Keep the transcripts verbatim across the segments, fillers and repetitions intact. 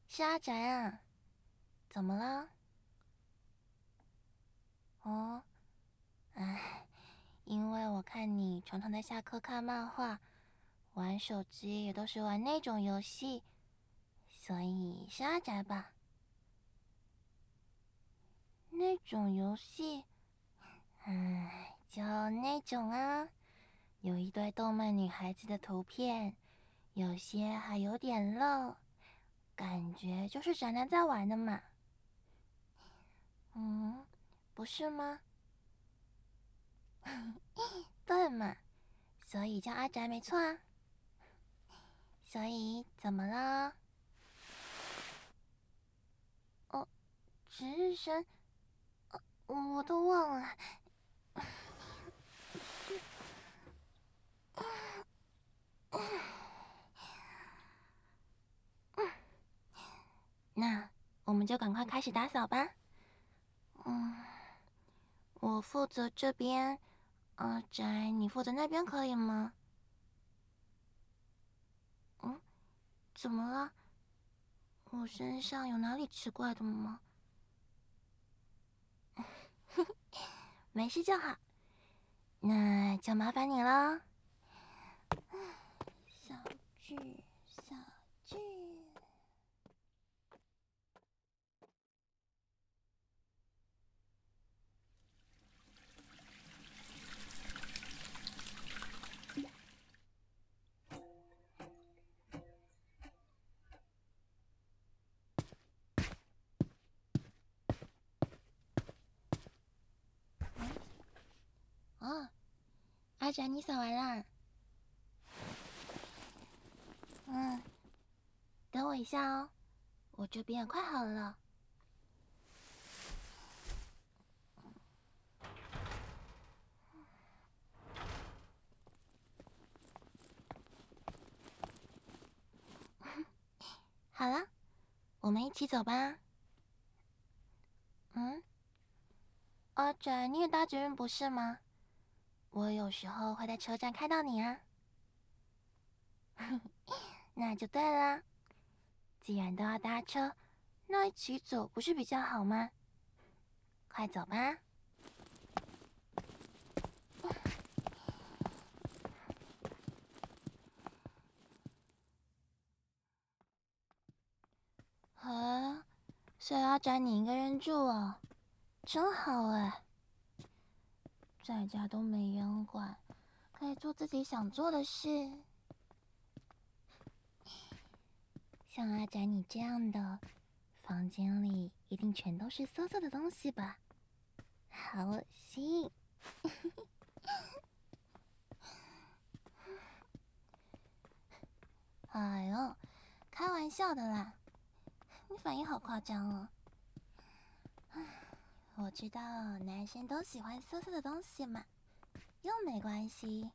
是阿宅啊，怎么了？哦，哎，因为我看你常常在下课看漫画，玩手机也都是玩那种游戏，所以是阿宅吧？那种游戏，哎，就那种啊，有一堆动漫女孩子的图片，有些还有点露，感觉就是宅男在玩的嘛。嗯，不是吗？对嘛，所以叫阿宅没错啊。所以怎么了？哦，值日生，我我都忘了。那我们就赶快开始打扫吧。嗯，我负责这边，阿宅你负责那边可以吗？嗯，怎么了？我身上有哪里奇怪的吗？没事就好，那就麻烦你了。小剧，小剧。哦，阿宅你扫完啦？嗯，等我一下哦，我这边也快好了。好了，我们一起走吧。嗯，阿宅你也搭捷运不是吗？我有时候会在车站看到你啊。那就对了，既然都要搭车，那一起走不是比较好吗？快走吧。啊，所以阿宅你一个人住哦，真好哎，在家都没人管，可以做自己想做的事。像阿宅你这样的，房间里一定全都是色色的东西吧？好恶心！哎呦，开玩笑的啦，你反应好夸张哦。我知道男生都喜欢色色的东西嘛，又没关系。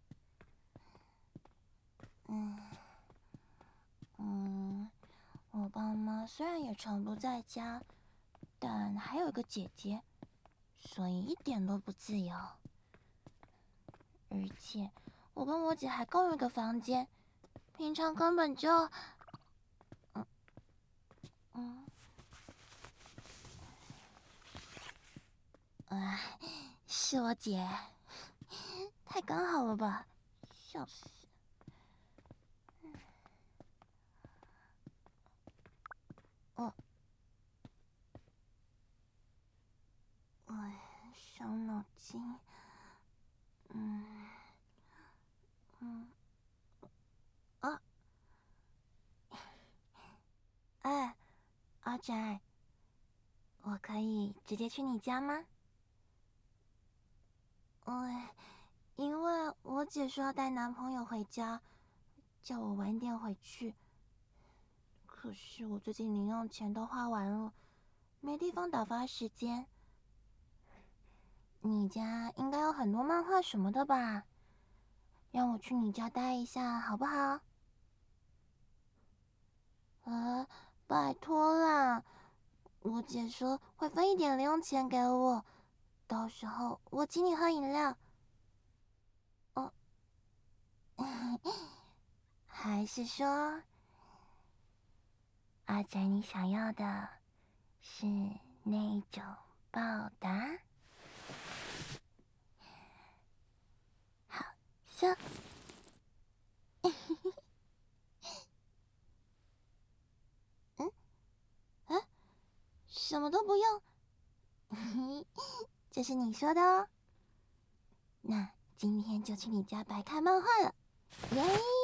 嗯嗯，我爸妈虽然也常不在家，但还有一个姐姐，所以一点都不自由。而且我跟我姐还共用一个房间，平常根本就……嗯嗯，哎，是我姐，太刚好了吧？笑死！我哎，伤脑筋。嗯嗯啊，哎，阿宅，我可以直接去你家吗？哎，因为我姐说要带男朋友回家，叫我晚点回去。可是我最近零用钱都花完了，没地方打发时间。你家应该有很多漫画什么的吧？让我去你家待一下好不好？啊，拜托啦！我姐说会分一点零用钱给我，到时候我请你喝饮料。哦，还是说阿宅，你想要的是那种报答？好笑。嗯？啊？什么都不用？这是你说的哦。那今天就去你家白看漫画了，耶！